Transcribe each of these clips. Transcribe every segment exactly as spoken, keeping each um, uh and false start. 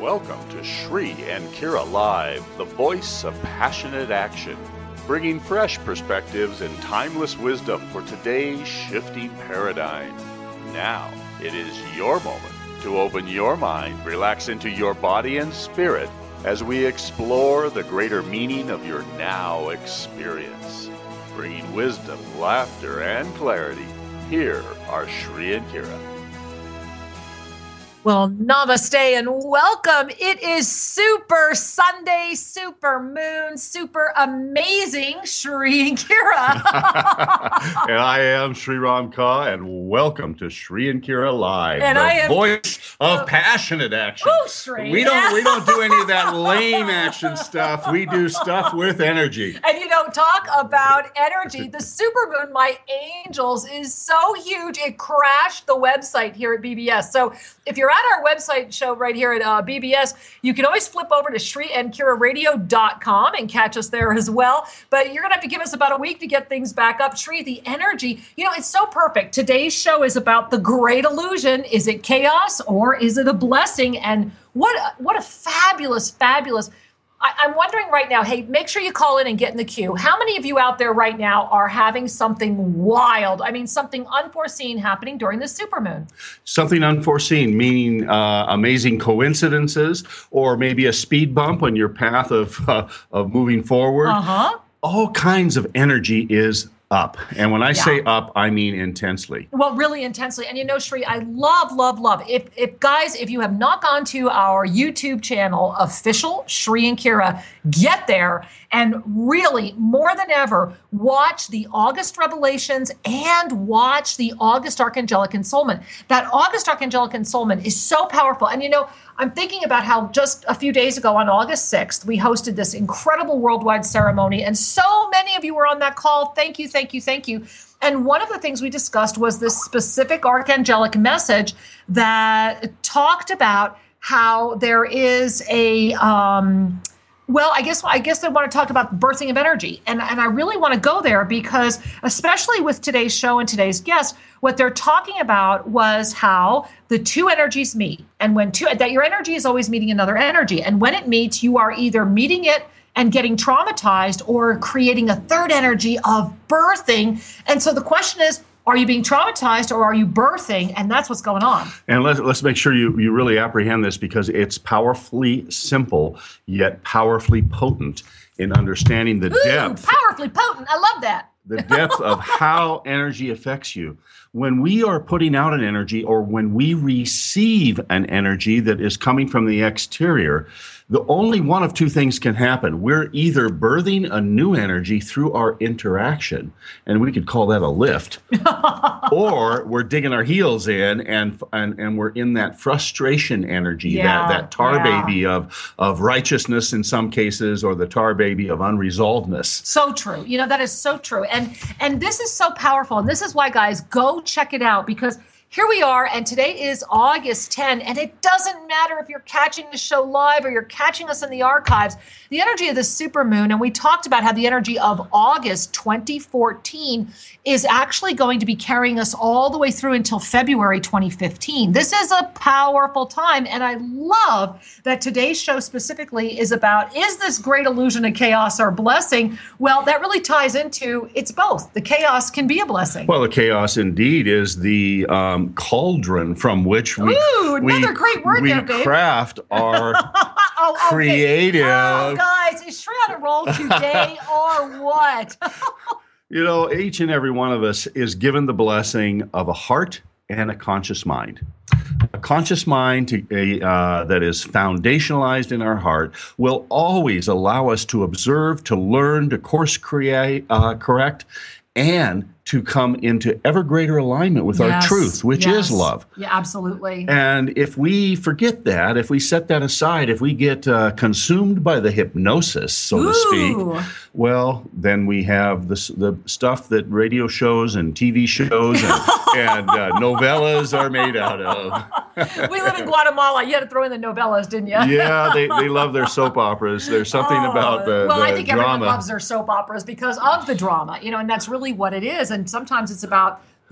Welcome to Sri and Kira Live, the voice of passionate action, bringing fresh perspectives and timeless wisdom for today's shifting paradigm. Now, it is your moment to open your mind, relax into your body and spirit as we explore the greater meaning of your now experience. Bringing wisdom, laughter, and clarity, here are Sri and Kira. Well, namaste and welcome. It is Super Sunday, Super Moon, Super Amazing Sri and Kira. And I am Sri Ram Ka, and welcome to Sri and Kira Live, and the I am, voice of uh, passionate action. Oh, Sri. We don't we don't do any of that lame action stuff. We do stuff with energy. And you don't talk about energy. The supermoon, my angels, is so huge. It crashed the website here at B B S. So if you're at our website show right here at uh, B B S, you can always flip over to Sri and Kira Radio dot com and catch us there as well. But you're going to have to give us about a week to get things back up. Sri, the energy, you know, it's so perfect. Today's show is about the great illusion. Is it chaos or is it a blessing? And what, what a fabulous, fabulous... I'm wondering right now, hey, make sure you call in and get in the queue. How many of you out there right now are having something wild? I mean, something unforeseen happening during the supermoon? Something unforeseen, meaning uh, amazing coincidences, or maybe a speed bump on your path of uh, of moving forward. Uh-huh. All kinds of energy is up. And when I Yeah. say up, I mean intensely. Well, really intensely. And you know, Sri, I love, love, love. If, if guys, if you have not gone to our YouTube channel, official Sri and Kira, get there and really, more than ever, watch the August Revelations and watch the August Archangelic Ensoulment. That August Archangelic Ensoulment is so powerful. And you know, I'm thinking about how just a few days ago on August sixth, we hosted this incredible worldwide ceremony. And so many of you were on that call. Thank you, thank you, thank you. And one of the things we discussed was this specific archangelic message that talked about how there is a... Um, Well, I guess I guess I want to talk about birthing of energy. And, and I really want to go there because, especially with today's show and today's guest, what they're talking about was how the two energies meet. And when two, that your energy is always meeting another energy. And when it meets, you are either meeting it and getting traumatized or creating a third energy of birthing. And so the question is, are you being traumatized or are you birthing? And that's what's going on. And let's, let's make sure you, you really apprehend this, because it's powerfully simple, yet powerfully potent in understanding the Ooh, depth. Powerfully potent. I love that. The depth of how energy affects you. When we are putting out an energy, or when we receive an energy that is coming from the exterior, the only one of two things can happen. We're either birthing a new energy through our interaction, and we could call that a lift, or we're digging our heels in and and, and we're in that frustration energy, Yeah, that, that tar yeah. baby of, of righteousness in some cases, or the tar baby of unresolvedness. So true. You know, that is so true. And and this is so powerful. And this is why, guys, go check it out, because here we are, and today is August tenth, and it doesn't matter if you're catching the show live or you're catching us in the archives. The energy of the supermoon, and we talked about how the energy of August twenty fourteen is actually going to be carrying us all the way through until February twenty fifteen. This is a powerful time, and I love that today's show specifically is about, is this great illusion of chaos or blessing? Well, that really ties into, it's both. The chaos can be a blessing. Well, the chaos indeed is the um, cauldron from which we, Ooh, another we, great word we there, babe. craft our oh, okay. creative. Oh, guys, is Sri on a roll today or what? You know, each and every one of us is given the blessing of a heart and a conscious mind. A conscious mind to, a, uh, that is foundationalized in our heart will always allow us to observe, to learn, to course create, uh, correct, and to come into ever greater alignment with Yes, our truth, which yes. is love. Yeah, absolutely. And if we forget that, if we set that aside, if we get uh, consumed by the hypnosis, so Ooh. to speak, well, then we have the, the stuff that radio shows and T V shows and, and uh, novellas are made out of. We live in Guatemala. You had to throw in the novellas, didn't you? Yeah, they, they love their soap operas. There's something Oh, about the, well, the I think everyone drama. loves their soap operas because of the drama, you know, and that's really what it is. And sometimes it's about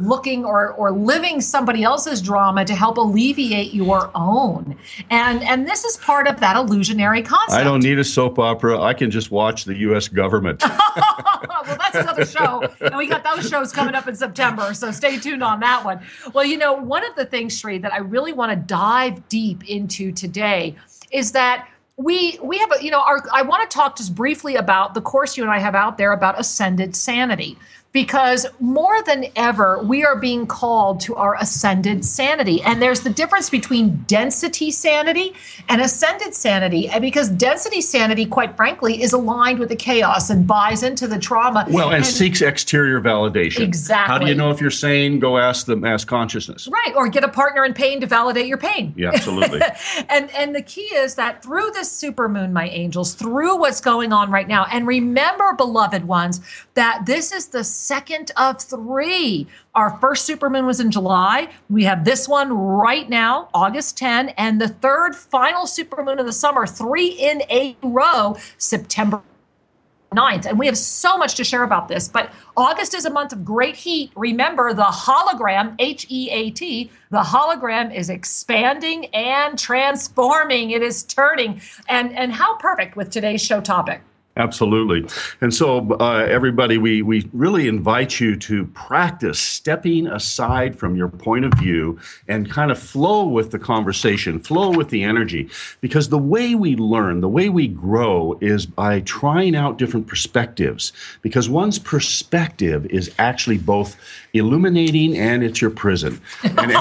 looking or or living somebody else's drama to help alleviate your own. And and this is part of that illusionary concept. I don't need a soap opera. I can just watch the U S government. Well, that's another show. And we got those shows coming up in September, so stay tuned on that one. Well, you know, one of the things, Sri, that I really want to dive deep into today is that we we have a, you know, our I want to talk just briefly about the course you and I have out there about ascended sanity. Because more than ever, we are being called to our ascended sanity. And there's the difference between density sanity and ascended sanity. And because density sanity, quite frankly, is aligned with the chaos and buys into the trauma. Well, and, and seeks exterior validation. Exactly. How do you know if you're sane? Go ask them, ask consciousness. Right. Or get a partner in pain to validate your pain. Yeah, absolutely. and and the key is that through this supermoon, my angels, through what's going on right now, and remember, beloved ones, that this is the second of three. Our first supermoon was in July. We have this one right now, August tenth, and the third final supermoon of the summer, three in a row, September ninth. And we have so much to share about this, but August is a month of great heat. Remember, the hologram, H E A T, the hologram is expanding and transforming. It is turning. And, and how perfect with today's show topic. Absolutely. And so, uh, everybody, we, we really invite you to practice stepping aside from your point of view and kind of flow with the conversation, flow with the energy. Because the way we learn, the way we grow is by trying out different perspectives. Because one's perspective is actually both illuminating and it's your prison. And,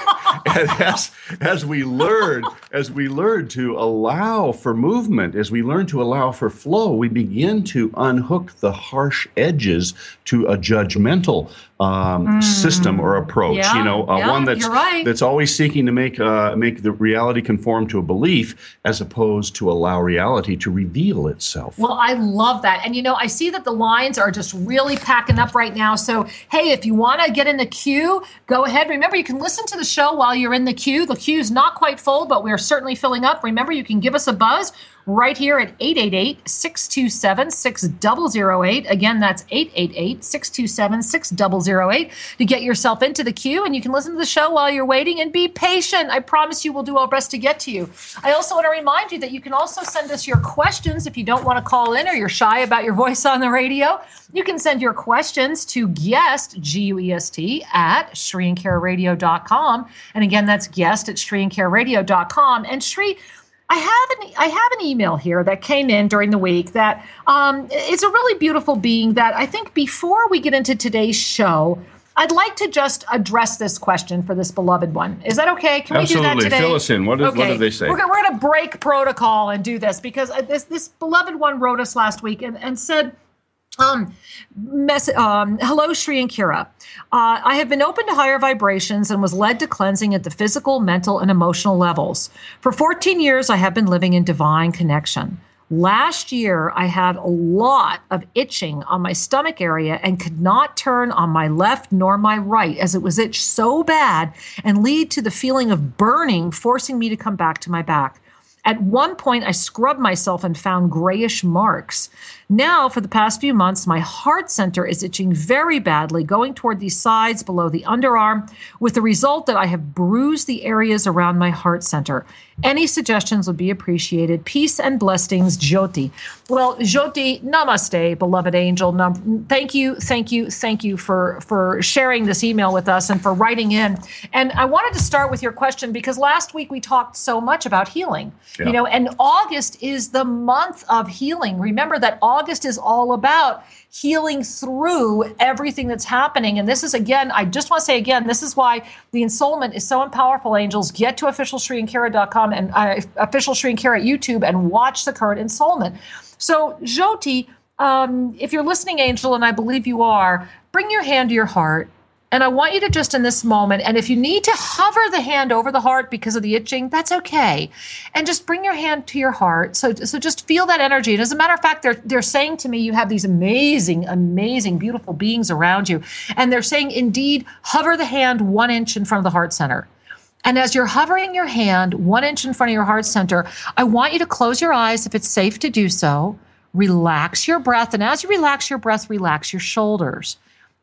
and as, as we learn, as we learn to allow for movement, as we learn to allow for flow, we begin to unhook the harsh edges to a judgmental um, mm. system or approach. Yeah, you know, uh, yeah, one that's right. that's always seeking to make uh, make the reality conform to a belief, as opposed to allow reality to reveal itself. Well, I love that, and you know, I see that the lines are just really packing up right now. So, hey, if you want to get in the queue, go ahead. Remember, you can listen to the show while you're in the queue. The queue's not quite full, but we're certainly filling up. Remember, you can give us a buzz right here at eight eight eight, six two seven, six zero zero eight. Again, that's eight eight eight, six two seven, six zero zero eight to get yourself into the queue. And you can listen to the show while you're waiting and be patient. I promise you we'll do our best to get to you. I also want to remind you that you can also send us your questions if you don't want to call in or you're shy about your voice on the radio. You can send your questions to guest, G U E S T, at Shri and Kara Radio dot com. And again, that's guest at Shri and Kara Radio dot com. And Shri, I have an I have an email here that came in during the week that um, it's a really beautiful being that I think before we get into today's show, I'd like to just address this question for this beloved one. Is that okay? Can Absolutely. we do that today? Fill us in. What, is, okay. what did they say? We're, we're going to break protocol and do this because this, this beloved one wrote us last week and, and said, Um, mess, um, hello, Shri and Kira. Uh, I have been open to higher vibrations and was led to cleansing at the physical, mental, and emotional levels. For fourteen years, I have been living in divine connection. Last year, I had a lot of itching on my stomach area and could not turn on my left nor my right as it was itched so bad and lead to the feeling of burning, forcing me to come back to my back. At one point, I scrubbed myself and found grayish marks. Now, for the past few months, my heart center is itching very badly, going toward the sides below the underarm, with the result that I have bruised the areas around my heart center. Any suggestions would be appreciated. Peace and blessings, Jyoti. Well, Jyoti, namaste, beloved angel. Num- thank you, thank you, thank you for, for sharing this email with us and for writing in. And I wanted to start with your question because last week we talked so much about healing. Yeah. You know, and August is the month of healing. Remember that August is all about healing through everything that's happening. And this is, again, I just want to say again, this is why the ensoulment is so powerful, angels. Get to official Shri and Kara dot com and uh, official Shri and Kara at YouTube and watch the current ensoulment. So, Jyoti, um, if you're listening, angel, and I believe you are, bring your hand to your heart. And I want you to just in this moment, and if you need to hover the hand over the heart because of the itching, that's okay. And just bring your hand to your heart. So, so just feel that energy. And as a matter of fact, they're, they're saying to me, you have these amazing, amazing, beautiful beings around you. And they're saying, indeed, hover the hand one inch in front of the heart center. And as you're hovering your hand one inch in front of your heart center, I want you to close your eyes if it's safe to do so. Relax your breath. And as you relax your breath, relax your shoulders.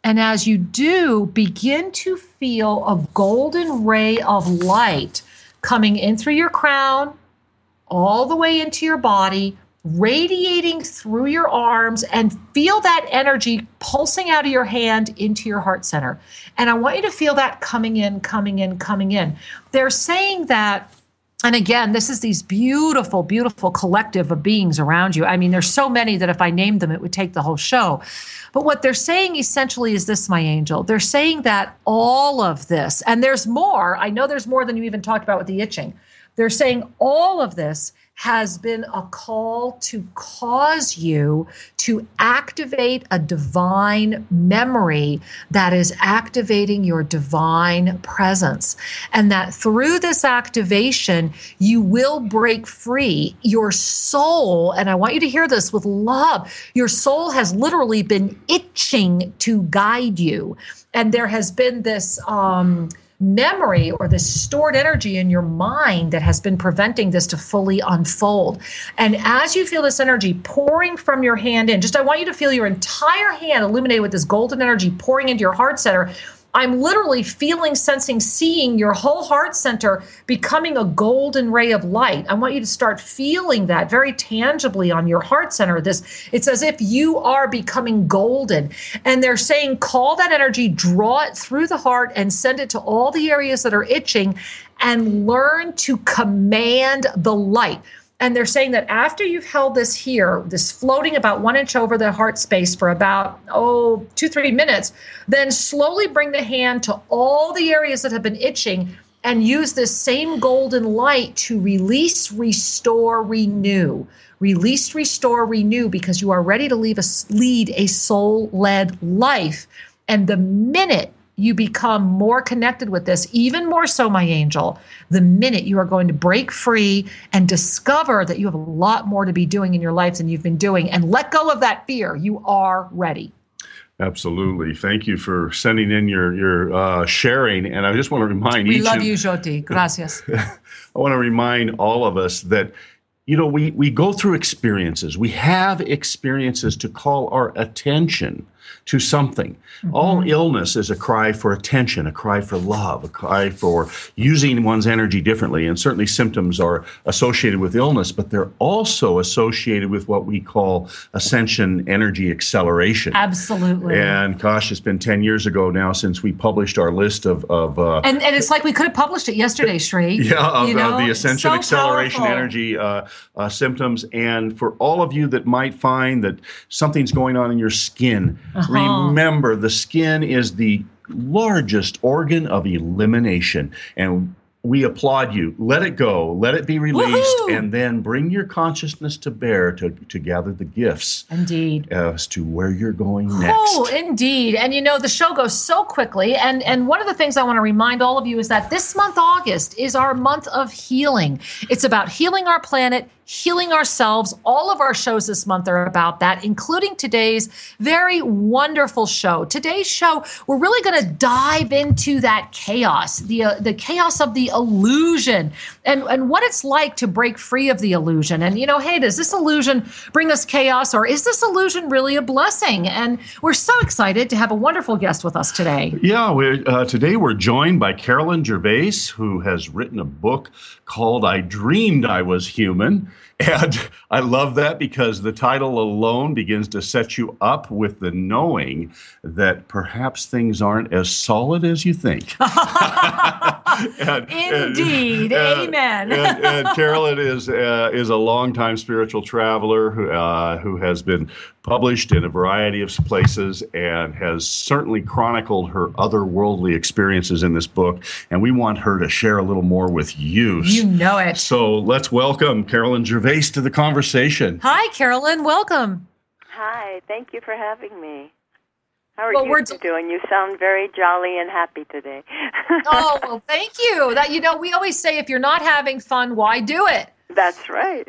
And as you do, begin to feel a golden ray of light coming in through your crown, all the way into your body, radiating through your arms, and feel that energy pulsing out of your hand into your heart center. And I want you to feel that coming in, coming in, coming in. They're saying that, and again, this is these beautiful, beautiful collective of beings around you. I mean, there's so many that if I named them, it would take the whole show. But what they're saying essentially is this, my angel. They're saying that all of this, and there's more. I know there's more than you even talked about with the itching. They're saying all of this has been a call to cause you to activate a divine memory that is activating your divine presence. And that through this activation, you will break free. Your soul, and I want you to hear this with love, your soul has literally been itching to guide you. And there has been this um, memory or this stored energy in your mind that has been preventing this to fully unfold. And as you feel this energy pouring from your hand in, just I want you to feel your entire hand illuminated with this golden energy pouring into your heart center. I'm literally feeling, sensing, seeing your whole heart center becoming a golden ray of light. I want you to start feeling that very tangibly on your heart center. This, it's as if you are becoming golden. And they're saying, call that energy, draw it through the heart, and send it to all the areas that are itching, and learn to command the light. And they're saying that after you've held this here, this floating about one inch over the heart space for about, oh, two, three minutes, then slowly bring the hand to all the areas that have been itching and use this same golden light to release, restore, renew. Release, restore, renew, because you are ready to leave a, lead a soul-led life. And the minute you become more connected with this, even more so, my angel, the minute you are going to break free and discover that you have a lot more to be doing in your life than you've been doing, and let go of that fear. You are ready. Absolutely. Thank you for sending in your your uh, sharing. And I just want to remind we each love and, you, Jyoti. Gracias. I want to remind all of us that, you know, we, we go through experiences. We have experiences to call our attention to something. Mm-hmm. All illness is a cry for attention, a cry for love, a cry for using one's energy differently. And certainly symptoms are associated with illness, but they're also associated with what we call ascension energy acceleration. Absolutely. And gosh, it's been ten years ago now since we published our list of... of uh, and, and it's like we could have published it yesterday, Shri. Yeah, of, you know? of the ascension so acceleration powerful. energy uh, uh, symptoms. And for all of you that might find that something's going on in your skin, uh-huh. remember the skin is the largest organ of elimination. And we applaud you. Let it go. Let it be released. Woohoo! And then bring your consciousness to bear to, to gather the gifts. Indeed. As to where you're going next. Oh, indeed. And you know, the show goes so quickly. And, and one of the things I want to remind all of you is that this month, August, is our month of healing. It's about healing our planet, healing ourselves. All of our shows this month are about that, including today's very wonderful show. Today's show, we're really going to dive into that chaos, the uh, the chaos of the illusion, and, and what it's like to break free of the illusion. And, you know, hey, does this illusion bring us chaos, or is this illusion really a blessing? And we're so excited to have a wonderful guest with us today. Yeah, we're, uh, today we're joined by Carolyn Gervais, who has written a book called I Dreamed I Was Human. And I love that because the title alone begins to set you up with the knowing that perhaps things aren't as solid as you think. and, Indeed. And, Amen. and, and Carolyn is uh, is a longtime spiritual traveler who, uh, who has been published in a variety of places and has certainly chronicled her otherworldly experiences in this book. And we want her to share a little more with you. You know it. So let's welcome Carolyn Gervais to the conversation. Hi, Carolyn. Welcome. Hi. Thank you for having me. How are well, you we're d- doing? You sound very jolly and happy today. Oh, well, thank you. That, you know, we always say if you're not having fun, why do it? That's right.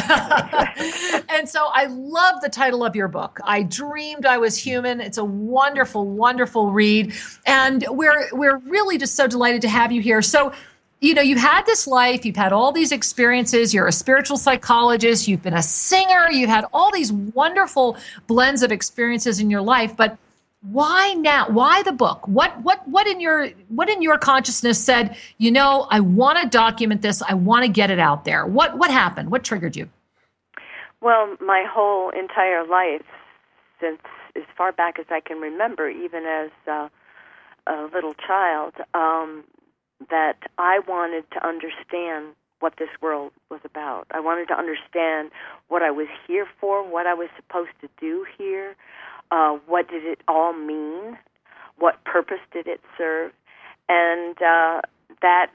And so I love the title of your book. I Dreamed I Was Human. It's a wonderful, wonderful read. And we're we're really just so delighted to have you here. So, you know, you've had this life, you've had all these experiences, you're a spiritual psychologist, you've been a singer, you've had all these wonderful blends of experiences in your life. But Why now? Why the book? What what what in your what in your consciousness said, you know, I want to document this. I want to get it out there. What what happened? What triggered you? Well, my whole entire life, since as far back as I can remember, even as uh, a little child, um, that I wanted to understand what this world was about. I wanted to understand what I was here for, what I was supposed to do here. Uh, what did it all mean? What purpose did it serve? And uh, that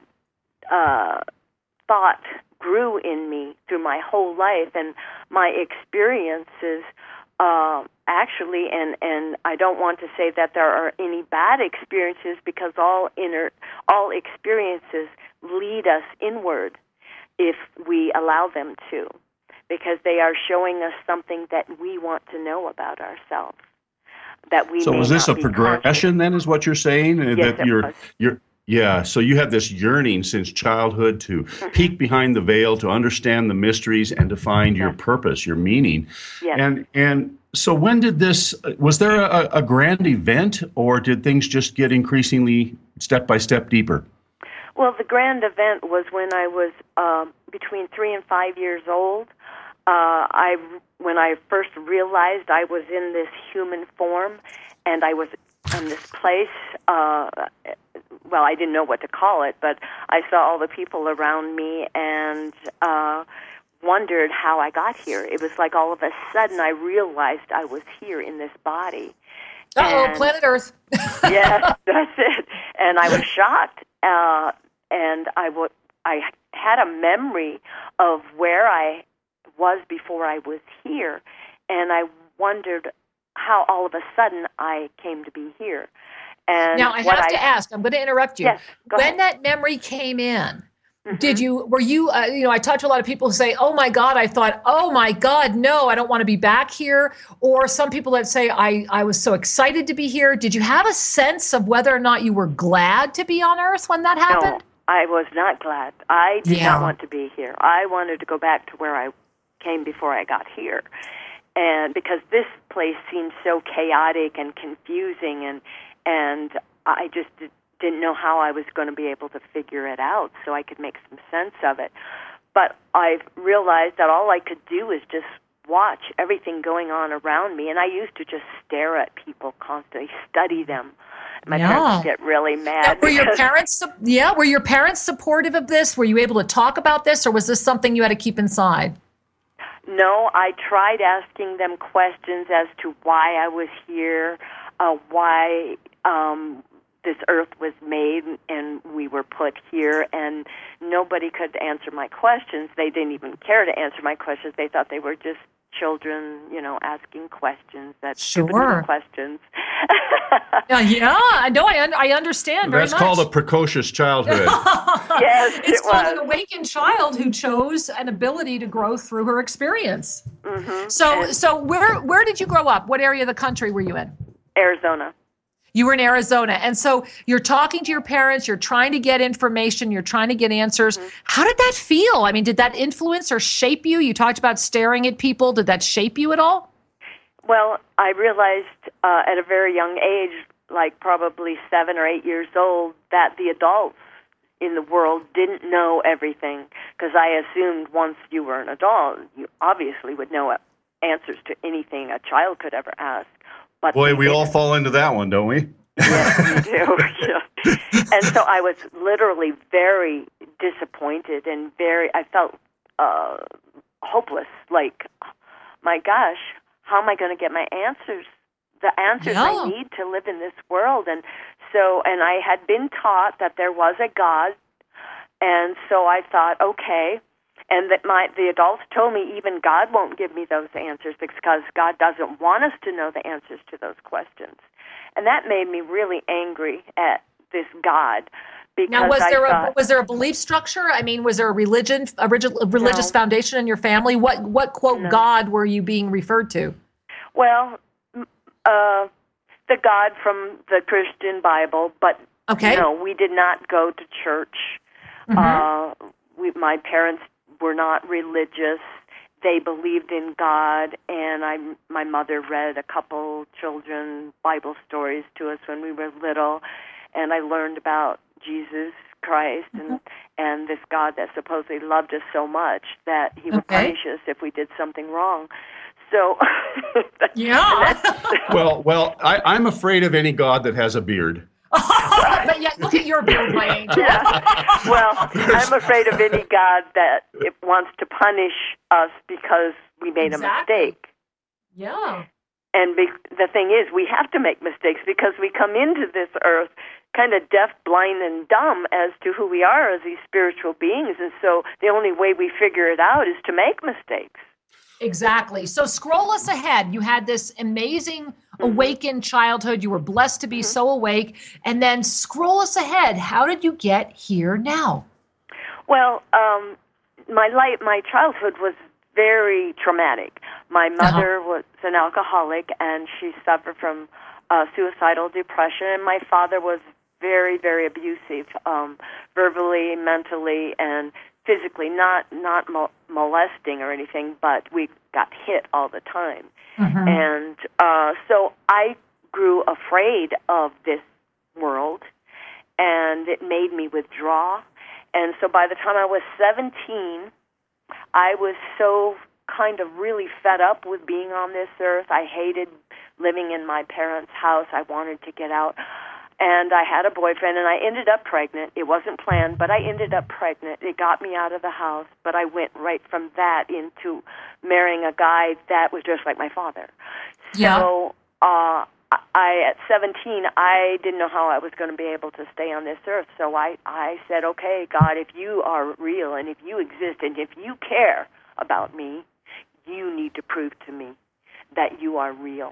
uh, thought grew in me through my whole life, and my experiences uh, actually, and, and I don't want to say that there are any bad experiences, because all inner, all experiences lead us inward if we allow them to, because they are showing us something that we want to know about ourselves. That we so may was this not a be progression conscious. then, is what you're saying? Yes, that it you're, was. you're, yeah, so you have this yearning since childhood to Mm-hmm. peek behind the veil, to understand the mysteries, and to find your Yes. purpose, your meaning. Yes. And and so when did this, was there a, a grand event, or did things just get increasingly step by step deeper? Well, the grand event was when I was um, between three and five years old. Uh, I, when I first realized I was in this human form, and I was in this place, uh, well, I didn't know what to call it, but I saw all the people around me and uh, wondered how I got here. It was like all of a sudden I realized I was here in this body. Uh-oh, And- planet Earth. Yes, that's it. And I was shocked, uh, and I w- I had a memory of where I was before I was here, and I wondered how all of a sudden I came to be here. And Now I what have to ask, I'm going to interrupt you. Yes, go when ahead. that memory came in, did you, were you, uh, you know, I talk to a lot of people who say, oh my God, I thought, oh my God, no, I don't want to be back here. Or some people that say, I, I was so excited to be here. Did you have a sense of whether or not you were glad to be on Earth when that happened? No, I was not glad. I did Yeah. not want to be here. I wanted to go back to where I came before I got here. And because this place seemed so chaotic and confusing, and and I just did, didn't know how I was going to be able to figure it out so I could make some sense of it. But I've realized that all I could do is just watch everything going on around me, and I used to just stare at people constantly, study them. My Yeah. parents would get really Now, mad. were your because- parents, su- yeah, were your parents supportive of this? Were you able to talk about this, or was this something you had to keep inside? No, I tried asking them questions as to why I was here, uh, why um, this earth was made and we were put here, and nobody could answer my questions. They didn't even care to answer my questions. They thought they were just children, you know, asking questions. That's stupid Sure. little questions. Yeah, yeah, I know, I, un- I understand very That's much. called a precocious childhood. Yes, It's it called was. an awakened child who chose an ability to grow through her experience. Mm-hmm. So, And so where where did you grow up? What area of the country were you in? Arizona. You were in Arizona, and so you're talking to your parents. You're trying to get information. You're trying to get answers. Mm-hmm. How did that feel? I mean, did that influence or shape you? You talked about staring at people. Did that shape you at all? Well, I realized uh, at a very young age, like probably seven or eight years old, that the adults in the world didn't know everything, because I assumed once you were an adult, you obviously would know answers to anything a child could ever ask. But Boy, they we all didn't. fall into that one, don't we? Yes, we do. Yeah. And so I was literally very disappointed and very, I felt uh, hopeless. Like, my gosh, how am I going to get my answers? The answers Yeah. I need to live in this world. And so, and I had been taught that there was a God. And so I thought, okay. And that my the adults told me even God won't give me those answers because God doesn't want us to know the answers to those questions. And that made me really angry at this God, because Now, was I there thought, a was there a belief structure? I mean, was there a religion, a relig- a religious No. foundation in your family? What what quote No. God were you being referred to? well, m- uh, the God from the Christian Bible, but Okay. no, we did not go to church. Mhm. Uh, we, my parents were not religious. they believed in God, and I, my mother read a couple children Bible stories to us when we were little, and I learned about Jesus Christ and, mm-hmm. and this God that supposedly loved us so much that he would okay. punish us if we did something wrong. So, yeah. well, well, I, I'm afraid of any God that has a beard. But yeah, look at your beard, my angel. Yeah. Well, I'm afraid of any God that it wants to punish us because we made exactly. a mistake. Yeah. And be, the thing is, we have to make mistakes because we come into this earth kind of deaf, blind, and dumb as to who we are as these spiritual beings. And so the only way we figure it out is to make mistakes. Exactly. So scroll us ahead. You had this amazing mm-hmm. awakened childhood. You were blessed to be mm-hmm. so awake. And then scroll us ahead. How did you get here now? Well, um, my life, my childhood was very traumatic. My mother uh-huh. was an alcoholic, and she suffered from uh, suicidal depression. And my father was very, very abusive, um, verbally, mentally, and physically, not not mo- molesting or anything, but we got hit all the time. Mm-hmm. And uh, so I grew afraid of this world, and it made me withdraw. And so by the time I was seventeen, I was so kind of really fed up with being on this earth. I hated living in my parents' house. I wanted to get out. And I had a boyfriend, and I ended up pregnant. It wasn't planned, but I ended up pregnant. It got me out of the house, but I went right from that into marrying a guy that was just like my father. Yeah. So uh, I, at seventeen, I didn't know how I was going to be able to stay on this earth. So I, I said, okay, God, if you are real and if you exist and if you care about me, you need to prove to me that you are real.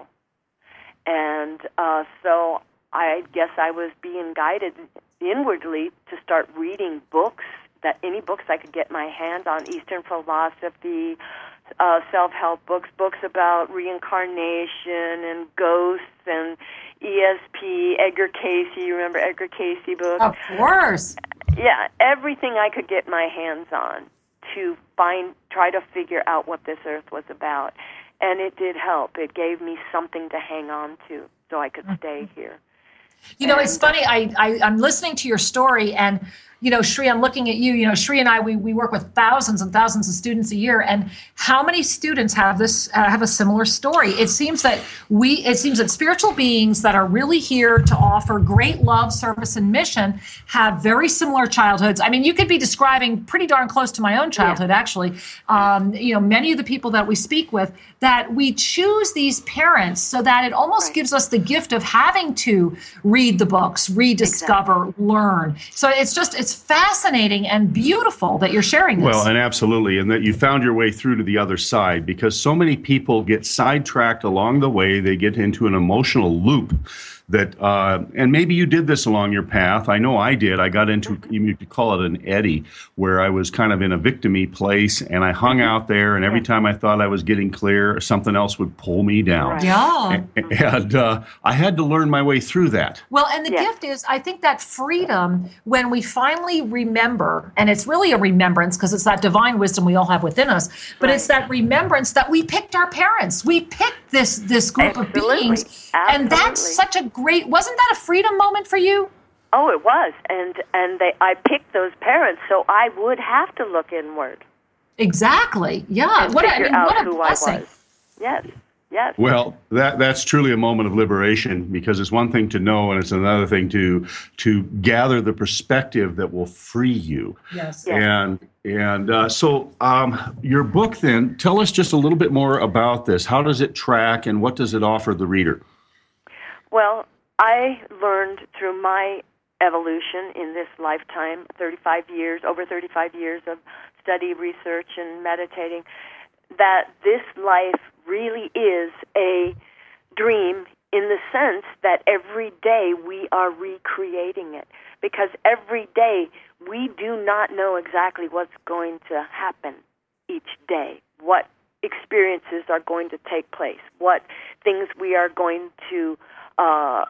And uh, so I guess I was being guided inwardly to start reading books, that any books I could get my hands on, Eastern philosophy, uh, self-help books, books about reincarnation and ghosts and E S P, Edgar Cayce. You remember Edgar Cayce books? Of course. Yeah, everything I could get my hands on to find, try to figure out what this earth was about. And it did help. It gave me something to hang on to so I could stay here. You know, and, it's funny. I, I, I'm listening to your story, and, you know, Shri, I'm looking at you. You know, Shri and I, we, we work with thousands and thousands of students a year. And how many students have this, uh, have a similar story? It seems that we, it seems that spiritual beings that are really here to offer great love, service, and mission have very similar childhoods. I mean, you could be describing pretty darn close to my own childhood, yeah. actually. Um, you know, many of the people that we speak with, that we choose these parents so that it almost right. gives us the gift of having to read the books, rediscover, exactly. learn. So it's just, it's fascinating and beautiful that you're sharing this. Well, and absolutely. And that you found your way through to the other side, because so many people get sidetracked along the way. They get into an emotional loop that, uh, and maybe you did this along your path. I know I did. I got into, you could call it an eddy, where I was kind of in a victim-y place, and I hung out there, and every time I thought I was getting clear, something else would pull me down. Right. Yeah. And, and uh, I had to learn my way through that. Well, and the yeah. gift is, I think that freedom, when we finally remember, and it's really a remembrance because it's that divine wisdom we all have within us, but right. it's that remembrance that we picked our parents. We picked this this group Absolutely. of beings. Absolutely. And that's such a great, wasn't that a freedom moment for you? Oh, it was. And and they, I picked those parents, so I would have to look inward. Exactly. Yeah. And what figure I mean, out what a who blessing. I was. Yes. Yes. Well, that that's truly a moment of liberation, because it's one thing to know, and it's another thing to to gather the perspective that will free you. Yes. yes. And and uh, so um, your book, then, tell us just a little bit more about this. How does it track, and what does it offer the reader? Well, I learned through my evolution in this lifetime, thirty-five years, over thirty-five years of study, research, and meditating, that this life really is a dream in the sense that every day we are recreating it. Because every day we do not know exactly what's going to happen each day, what experiences are going to take place, what things we are going to, uh,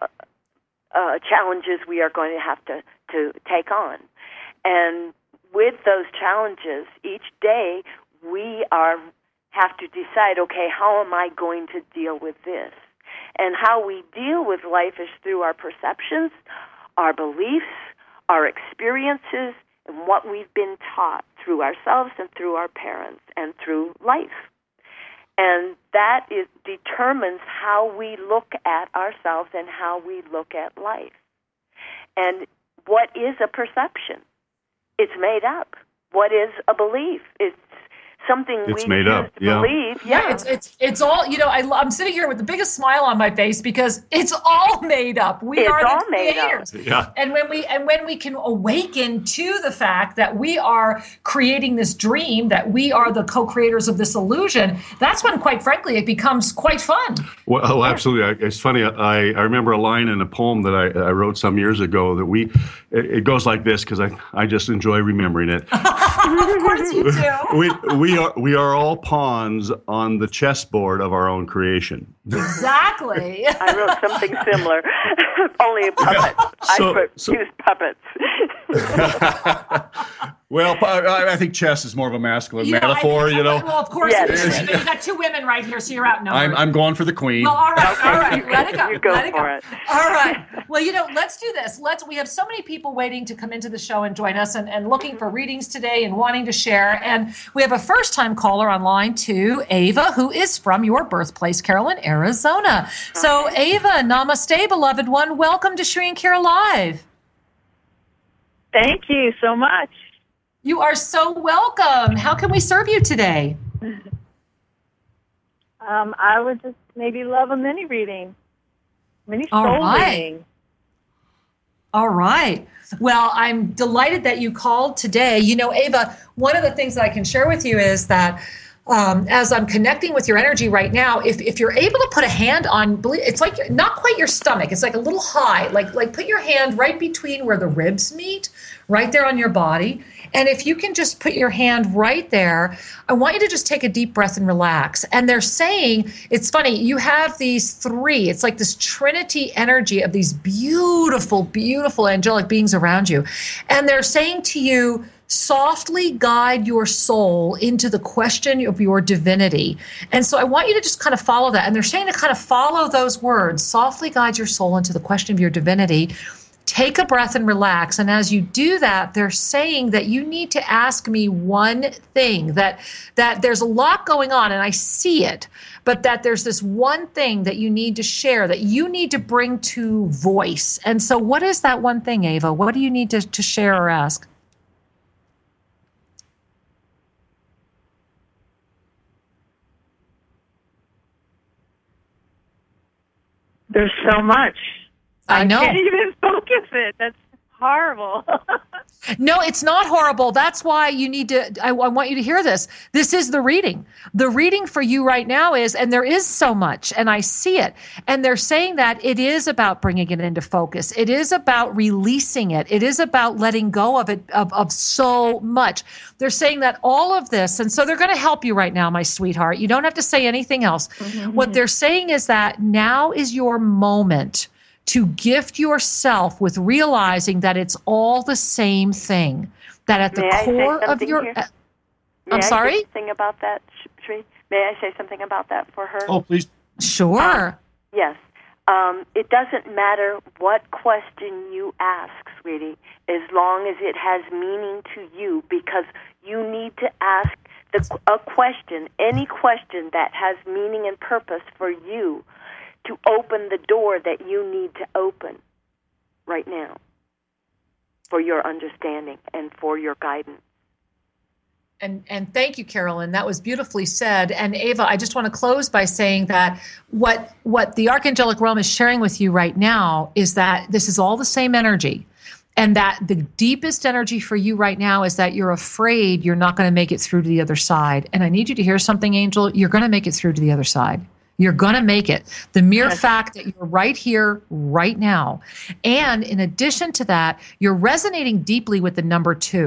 uh, challenges we are going to have to, to take on. And with those challenges, each day we are have to decide, okay, how am I going to deal with this? And how we deal with life is through our perceptions, our beliefs, our experiences, and what we've been taught through ourselves and through our parents and through life. And that is, determines how we look at ourselves and how we look at life. And what is a perception? It's made up. What is a belief? It's something it's we made choose up. to Yeah. believe. Yeah, Yeah, it's it's it's all, you know, I, I'm sitting here with the biggest smile on my face because it's all made up. We It's are all the made up. creators. Yeah. And when we and when we can awaken to the fact that we are creating this dream, that we are the co-creators of this illusion, that's when, quite frankly, it becomes quite fun. Well, oh, absolutely. It's funny. I, I remember a line in a poem that I, I wrote some years ago that we, it, it goes like this because I, I just enjoy remembering it. Of course you do. we, we, are, we are all pawns on the chessboard of our own creation. Exactly. I wrote something similar, only a puppet. So- I put, so- used puppets. Well, I, I think chess is more of a masculine You know, I metaphor, think- you know. Well, of course, Yes. it is. You've got two women right here, so you're outnumbered. I'm, I'm going for the queen. Well, all right, all right, Okay, let it go. you go let it for go. it. All right. Well, you know, let's do this. Let's. We have so many people waiting to come into the show and join us, and, and looking for readings today and wanting to share. And we have a first-time caller on line two, Ava, who is from your birthplace, Carolyn, Arizona. So, Ava, namaste, beloved one. Welcome to Shri and Kira Live. Thank you so much. You are so welcome. How can we serve you today? Um, I would just maybe love a mini reading, mini All soul right. reading. All right. Well, I'm delighted that you called today. You know, Ava, one of the things that I can share with you is that um, as I'm connecting with your energy right now, if, if you're able to put a hand on, it's like not quite your stomach. It's like a little high, like, like put your hand right between where the ribs meet, right there on your body. And if you can just put your hand right there, I want you to just take a deep breath and relax. And they're saying, it's funny, you have these three, it's like this trinity energy of these beautiful, beautiful angelic beings around you. And they're saying to you, softly guide your soul into the question of your divinity. And so I want you to just kind of follow that. And they're saying to kind of follow those words, softly guide your soul into the question of your divinity. Take a breath and relax. And as you do that, they're saying that you need to ask me one thing, that that there's a lot going on and I see it, but that there's this one thing that you need to share, that you need to bring to voice. And so what is that one thing, Ava? What do you need to, to share or ask? There's so much. I know. I can't even focus it. That's horrible. No, it's not horrible. That's why you need to, I, I want you to hear this. This is the reading. The reading for you right now is, and there is so much, and I see it. And they're saying that it is about bringing it into focus. It is about releasing it. It is about letting go of it, of, of so much. They're saying that all of this, and so they're going to help you right now, my sweetheart. You don't have to say anything else. Mm-hmm. What they're saying is that now is your moment to gift yourself with realizing that it's all the same thing, that at the May core of your... Here? Uh, May I'm I sorry? say something about that, Shri? May I say something about that for her? Oh, please. Sure. Um, yes. Um, it doesn't matter what question you ask, sweetie, as long as it has meaning to you, because you need to ask the, a question, any question that has meaning and purpose for you, to open the door that you need to open right now for your understanding and for your guidance. And and thank you, Carolyn. That was beautifully said. And Ava, I just want to close by saying that what what the Archangelic Realm is sharing with you right now is that this is all the same energy. And that the deepest energy for you right now is that you're afraid you're not going to make it through to the other side. And I need you to hear something, Angel. You're going to make it through to the other side. You're going to make it. The mere Yes. fact that you're right here, right now. And in addition to that, you're resonating deeply with the number two.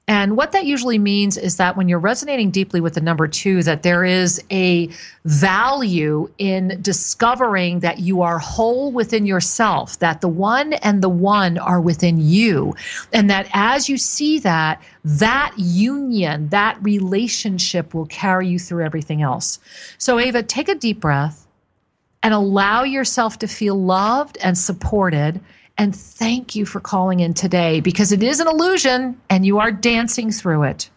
And what that usually means is that when you're resonating deeply with the number two, that there is a value in discovering that you are whole within yourself, that the one and the one are within you. And that as you see that, that union, that relationship will carry you through everything else. So Ava, take a deep breath and allow yourself to feel loved and supported. And thank you for calling in today, because it is an illusion and you are dancing through it.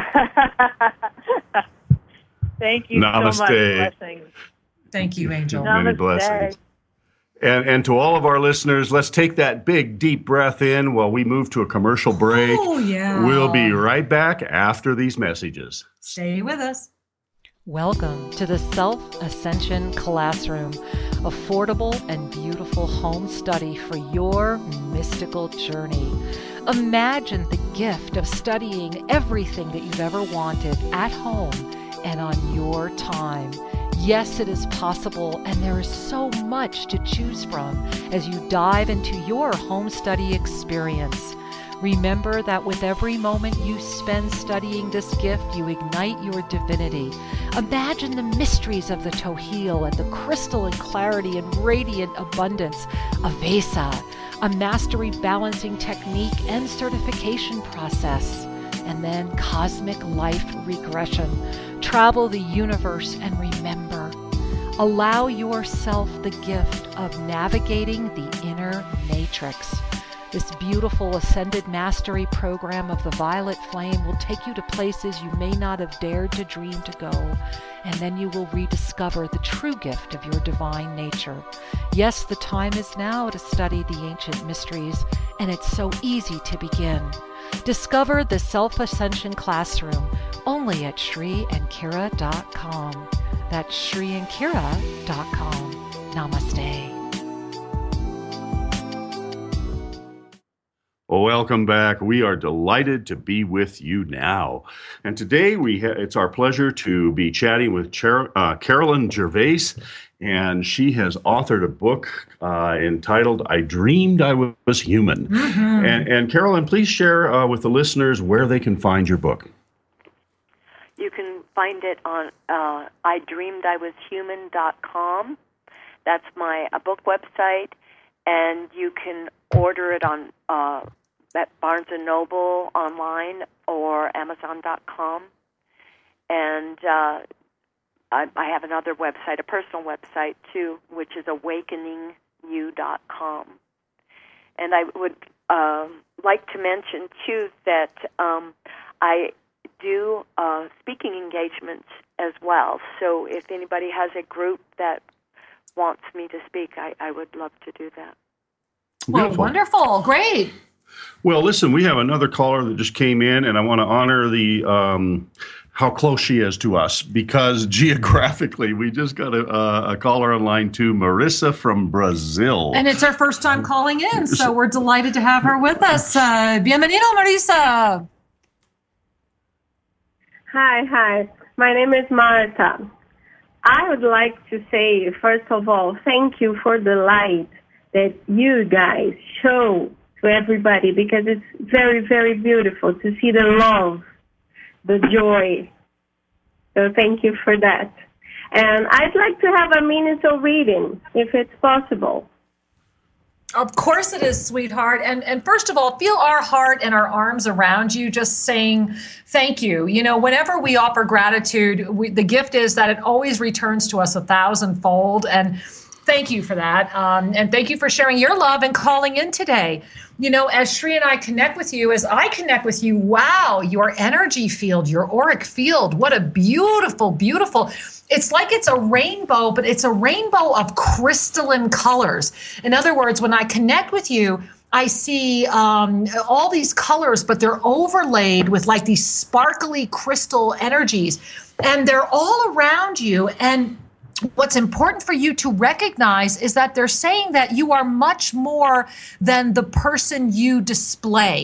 Thank you Namaste. so much. Blessings. Thank you, Angel. Many Namaste. blessings. And, and to all of our listeners, let's take that big, deep breath in while we move to a commercial break. Oh, yeah. We'll be right back after these messages. Stay with us. Welcome to the Self-Ascension Classroom, affordable and beautiful home study for your mystical journey. Imagine the gift of studying everything that you've ever wanted at home and on your time. Yes, it is possible, and there is so much to choose from as you dive into your home study experience. Remember that with every moment you spend studying this gift, you ignite your divinity. Imagine the mysteries of the Tohil and the crystalline clarity and radiant abundance of Vesa, a mastery balancing technique and certification process, and then cosmic life regression. Travel the universe and remember. Allow yourself the gift of navigating the inner matrix. This beautiful Ascended Mastery program of the Violet Flame will take you to places you may not have dared to dream to go, and then you will rediscover the true gift of your divine nature. Yes, the time is now to study the ancient mysteries, and it's so easy to begin. Discover the Self-Ascension Classroom only at Shri and Kira dot com. That's Shri and Kira dot com. Namaste. Well, welcome back. We are delighted to be with you now. And today we ha- it's our pleasure to be chatting with Char- uh, Carolyn Gervais, and she has authored a book uh, entitled I Dreamed I Was Human. Mm-hmm. And, and Carolyn, please share uh, with the listeners where they can find your book. You can find it on uh, I dreamed I was human dot com. That's my uh, book website, and you can order it on uh, at Barnes and Noble online or Amazon dot com. And uh, I, I have another website, a personal website too, which is awakening you dot com. And I would uh, like to mention too that um, I do uh, speaking engagements as well. So if anybody has a group that wants me to speak, I, I would love to do that. Well, Beautiful. wonderful. Great. Well, listen, we have another caller that just came in, and I want to honor the um, how close she is to us, because geographically, we just got a, a caller on line two, Marissa from Brazil. And it's her first time calling in, so we're delighted to have her with us. Uh, bienvenido, Marissa. Hi, hi. My name is Marta. I would like to say, first of all, thank you for the light that you guys show to everybody, because it's very, very beautiful to see the love, the joy. So thank you for that. And I'd like to have a minutal reading, if it's possible. Of course it is, sweetheart. And and first of all, feel our heart and our arms around you, just saying thank you. You know, whenever we offer gratitude, we, the gift is that it always returns to us a thousandfold. And thank you for that. Um, and thank you for sharing your love and calling in today. You know, as Shri and I connect with you, as I connect with you, wow, your energy field, your auric field, what a beautiful, beautiful, it's like it's a rainbow, but it's a rainbow of crystalline colors. In other words, when I connect with you, I see um, all these colors, but they're overlaid with like these sparkly crystal energies, and they're all around you. And what's important for you to recognize is that they're saying that you are much more than the person you display.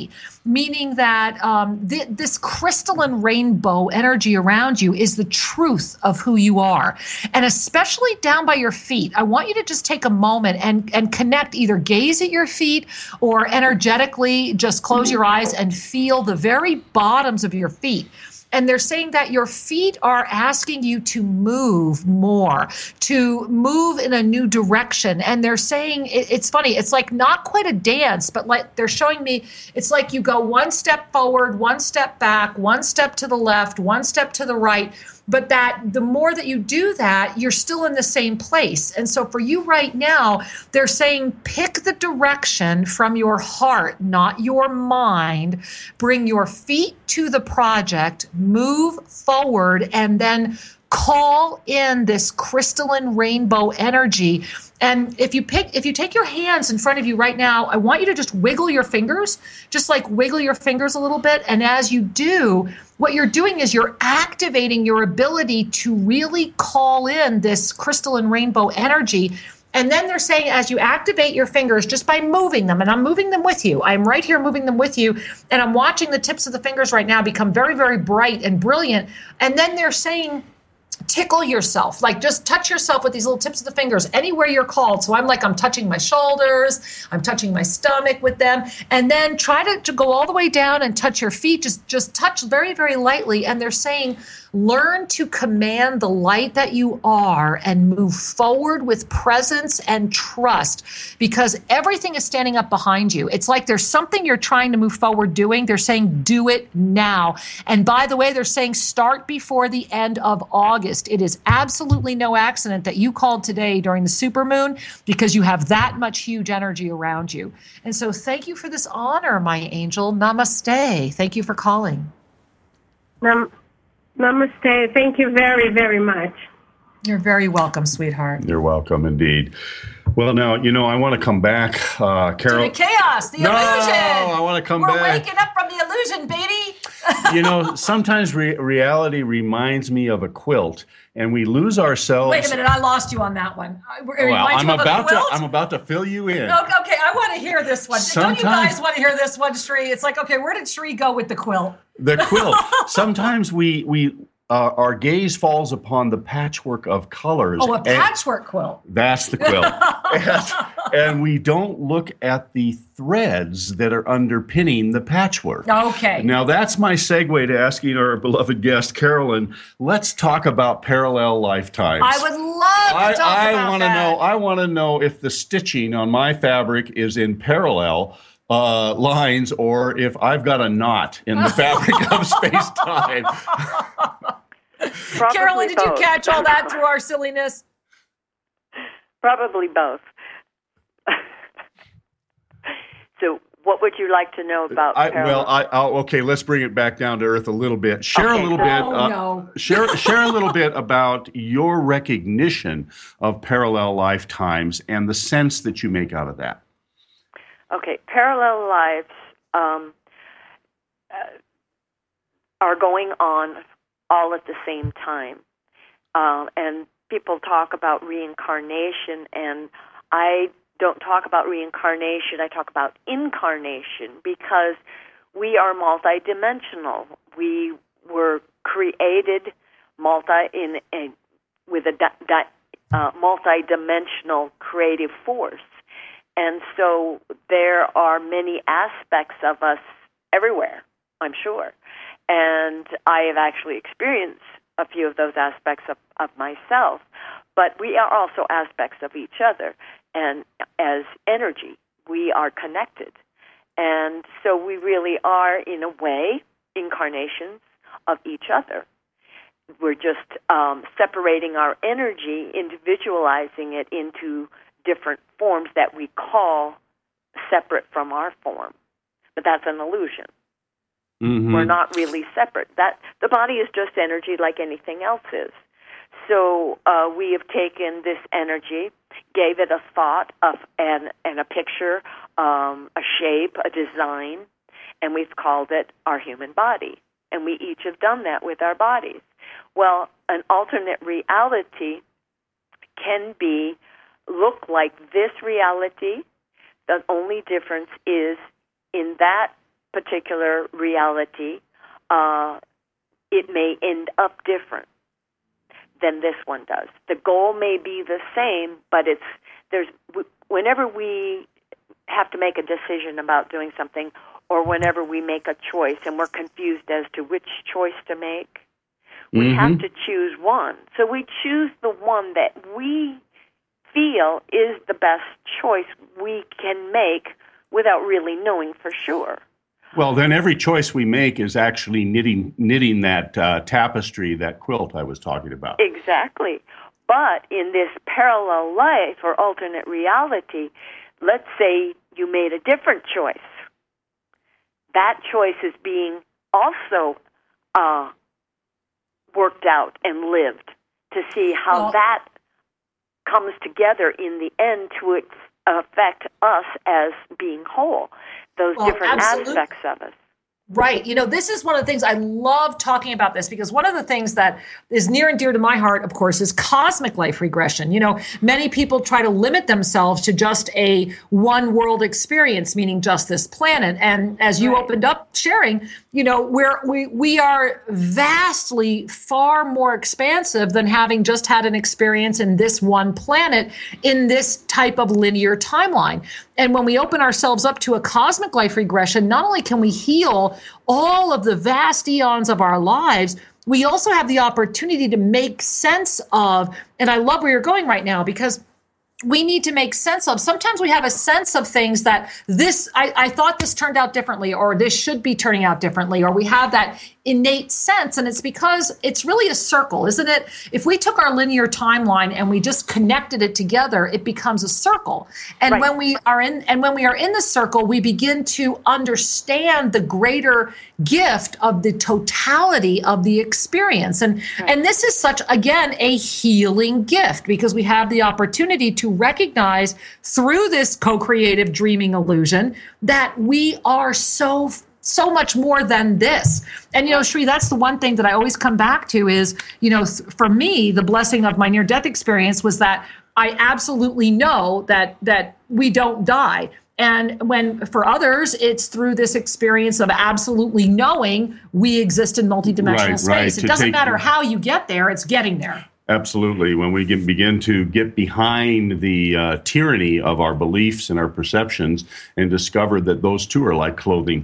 meaning that um, th- this crystalline rainbow energy around you is the truth of who you are. And especially down by your feet, I want you to just take a moment and, and connect, either gaze at your feet or energetically just close your eyes and feel the very bottoms of your feet. And they're saying that your feet are asking you to move more, to move in a new direction. And they're saying, it, it's funny, it's like not quite a dance, but like they're showing me, it's like you go one step forward, one step back, one step to the left, one step to the right. But that the more that you do that, you're still in the same place. And so for you right now, they're saying pick the direction from your heart, not your mind. Bring your feet to the project, move forward, and then call in this crystalline rainbow energy. And if you pick, if you take your hands in front of you right now, I want you to just wiggle your fingers, just like wiggle your fingers a little bit. And as you do, what you're doing is you're activating your ability to really call in this crystalline rainbow energy. And then they're saying, as you activate your fingers just by moving them, and I'm moving them with you, I'm right here moving them with you, and I'm watching the tips of the fingers right now become very, very bright and brilliant. And then they're saying, tickle yourself, like just touch yourself with these little tips of the fingers anywhere you're called. So I'm like, I'm touching my shoulders, I'm touching my stomach with them, and then try to, to go all the way down and touch your feet. Just, just touch very, very lightly. And they're saying, learn to command the light that you are and move forward with presence and trust, because everything is standing up behind you. It's like there's something you're trying to move forward doing. They're saying, do it now. And by the way, they're saying start before the end of August. It is absolutely no accident that you called today during the supermoon, because you have that much huge energy around you. And so thank you for this honor, my angel. Namaste. Thank you for calling. Nam- Namaste. Thank you very, very much. You're very welcome, sweetheart. You're welcome indeed. Well, now, you know, I want to come back, uh, Carol. To the chaos, the no, illusion. I want to come We're back. We're waking up from the illusion, baby. You know, sometimes re- reality reminds me of a quilt, and we lose ourselves. Wait a minute, I lost you on that one. It Well, I'm you of about a to. quilt? I'm about to fill you in. Okay, okay, I want to hear this one. Sometimes- Don't you guys want to hear this one, Sri? It's like, okay, where did Sri go with the quilt? The quilt. Sometimes we we. Uh, our gaze falls upon the patchwork of colors. Oh, a and patchwork quilt. That's the quilt. and, and we don't look at the threads that are underpinning the patchwork. Okay. Now, that's my segue to asking our beloved guest, Carolyn, let's talk about parallel lifetimes. I would love to I, talk I about wanna that. know. I want to know if the stitching on my fabric is in parallel uh, lines, or if I've got a knot in the fabric of space-time. Probably Carolyn, did you both. catch all that through our silliness? Probably both. So, what would you like to know about I, parallel? well, I, I'll, okay, let's bring it back down to earth a little bit. Share Okay. a little bit. Oh, uh, no. share share a little bit about your recognition of parallel lifetimes and the sense that you make out of that. Okay, parallel lives um, uh, are going on all at the same time. Um, and people talk about reincarnation, and I don't talk about reincarnation. I talk about incarnation, because we are multidimensional. We were created multi in a, with a di, di, uh, multidimensional creative force. And so there are many aspects of us everywhere, I'm sure. And I have actually experienced a few of those aspects of, of myself. But we are also aspects of each other. And as energy, we are connected. And so we really are, in a way, incarnations of each other. We're just um, separating our energy, individualizing it into different forms that we call separate from our form. But that's an illusion. Mm-hmm. We're not really separate. That the body is just energy like anything else is. So uh, we have taken this energy, gave it a thought of and, and a picture, um, a shape, a design, and we've called it our human body. And we each have done that with our bodies. Well, an alternate reality can be look like this reality. The only difference is in that particular reality, uh, it may end up different than this one does. The goal may be the same, but it's there's whenever we have to make a decision about doing something, or whenever we make a choice and we're confused as to which choice to make, we mm-hmm. have to choose one. So we choose the one that we feel is the best choice we can make without really knowing for sure. Well, then every choice we make is actually knitting knitting that uh, tapestry, that quilt I was talking about. Exactly. But in this parallel life or alternate reality, let's say you made a different choice. That choice is being also uh, worked out and lived to see how well, that comes together in the end to ex- affect us as being whole, those well, different absolutely. aspects of us. Right. You know, this is one of the things I love talking about this, because one of the things that is near and dear to my heart, of course, is cosmic life regression. You know, many people try to limit themselves to just a one world experience, meaning just this planet. And as you right. opened up sharing, you know, we're, we, we are vastly far more expansive than having just had an experience in this one planet in this type of linear timeline. And when we open ourselves up to a cosmic life regression, not only can we heal all of the vast eons of our lives, we also have the opportunity to make sense of, and I love where you're going right now, because we need to make sense of. Sometimes we have a sense of things that this, I, I thought this turned out differently, or this should be turning out differently, or we have that innate sense. And it's because it's really a circle, isn't it? If we took our linear timeline and we just connected it together, it becomes a circle. And right. when we are in, and when we are in the circle, we begin to understand the greater gift of the totality of the experience. And, right. and this is such, again, a healing gift, because we have the opportunity to recognize through this co-creative dreaming illusion that we are so so much more than this. And, you know, Sri, that's the one thing that I always come back to is, you know, th- for me, the blessing of my near-death experience was that I absolutely know that that we don't die. And when for others, it's through this experience of absolutely knowing we exist in multidimensional right, space. Right. It to doesn't take, matter how you get there, it's getting there. Absolutely. When we get, begin to get behind the uh, tyranny of our beliefs and our perceptions and discover that those two are like clothing.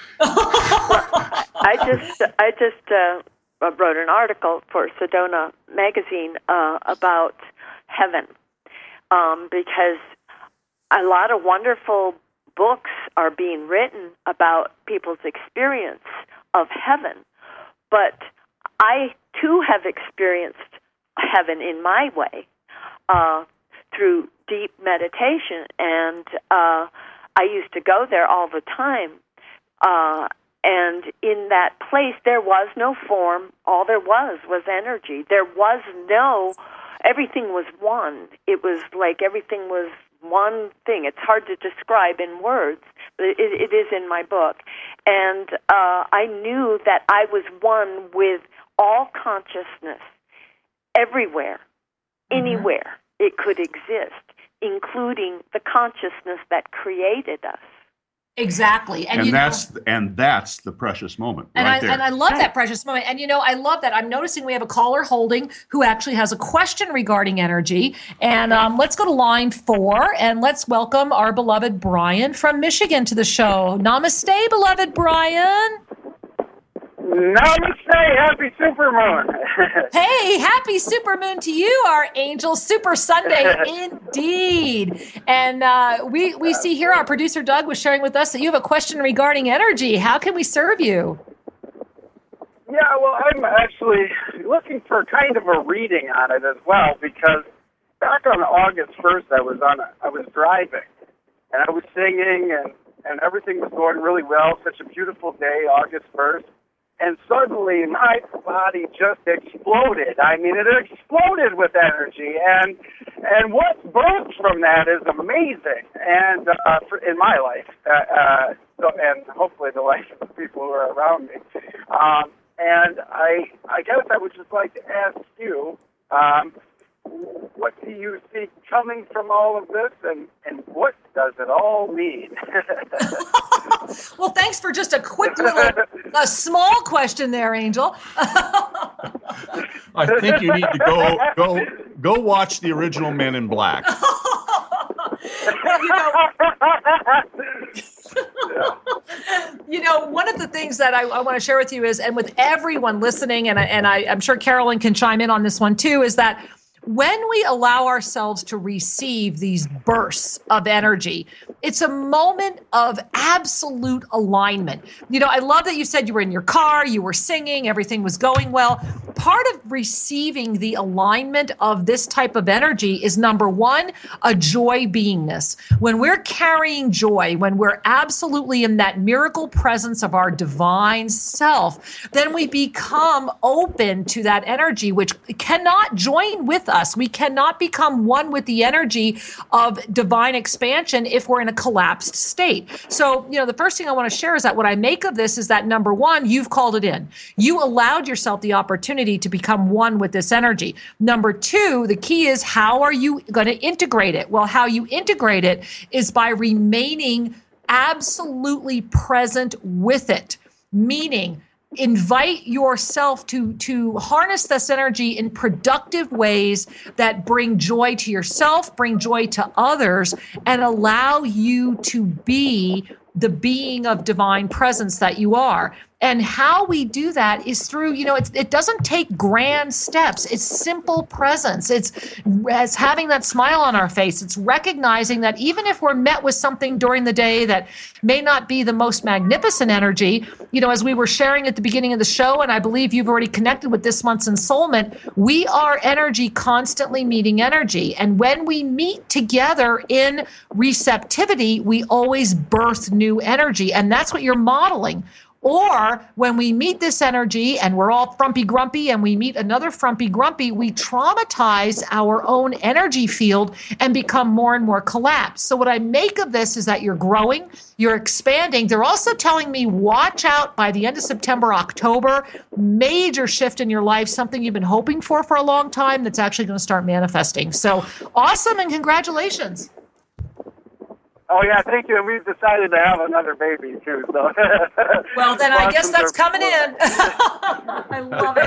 I just I just uh, wrote an article for Sedona magazine uh, about heaven, um, because a lot of wonderful books are being written about people's experience of heaven, but I too have experienced heaven in my way uh, through deep meditation, and uh, I used to go there all the time. Uh, and in that place, there was no form. All there was was energy. There was no, everything was one. It was like everything was one thing. It's hard to describe in words, but it, it is in my book. And uh, I knew that I was one with all consciousness, everywhere, mm-hmm. anywhere it could exist, including the consciousness that created us. Exactly. And, and you that's know, and that's the precious moment and right I, there. And I love that precious moment. And, you know, I love that. I'm noticing we have a caller holding who actually has a question regarding energy. And um, let's go to line four, and let's welcome our beloved Brian from Michigan to the show. Namaste, beloved Brian. Namaste, happy supermoon. Hey, happy supermoon to you, our angel. Super Sunday indeed. And uh, we, we see here our producer Doug was sharing with us that you have a question regarding energy. How can we serve you? Yeah, well, I'm actually looking for kind of a reading on it as well, because back on August first, I was on a, I was driving, and I was singing, and, and everything was going really well. Such a beautiful day, August first. And suddenly my body just exploded. I mean, it exploded with energy. And and what's birthed from that is amazing. And uh, for, in my life, uh, uh, so, and hopefully the life of the people who are around me. Um, and I I guess I would just like to ask you, um, what do you see coming from all of this, and, and what does it all mean? Well, thanks for just a quick little, a small question there, Angel. I think you need to go go go watch the original Men in Black. Well, you know, you know, one of the things that I, I want to share with you is, and with everyone listening, and, I, and I, I'm sure Carolyn can chime in on this one too, is that when we allow ourselves to receive these bursts of energy, it's a moment of absolute alignment. You know, I love that you said you were in your car, you were singing, everything was going well. Part of receiving the alignment of this type of energy is, number one, a joy beingness. When we're carrying joy, when we're absolutely in that miracle presence of our divine self, then we become open to that energy, which cannot join with us. Us. We cannot become one with the energy of divine expansion if we're in a collapsed state. So, you know, the first thing I want to share is that what I make of this is that, number one, you've called it in. You allowed yourself the opportunity to become one with this energy. Number two, the key is, how are you going to integrate it? Well, how you integrate it is by remaining absolutely present with it, meaning invite yourself to, to harness this energy in productive ways that bring joy to yourself, bring joy to others, and allow you to be the being of divine presence that you are. And how we do that is through, you know, it's, it doesn't take grand steps. It's simple presence. It's as having that smile on our face. It's recognizing that even if we're met with something during the day that may not be the most magnificent energy, you know, as we were sharing at the beginning of the show, and I believe you've already connected with this month's ensoulment, we are energy constantly meeting energy. And when we meet together in receptivity, we always birth new energy. And that's what you're modeling. Or when we meet this energy and we're all frumpy grumpy and we meet another frumpy grumpy, we traumatize our own energy field and become more and more collapsed. So what I make of this is that you're growing, you're expanding. They're also telling me, watch out by the end of September, October, major shift in your life, something you've been hoping for for a long time that's actually going to start manifesting. So awesome, and congratulations. Oh, yeah, thank you. And we've decided to have another baby, too. So. Well, then I guess that's coming in. I love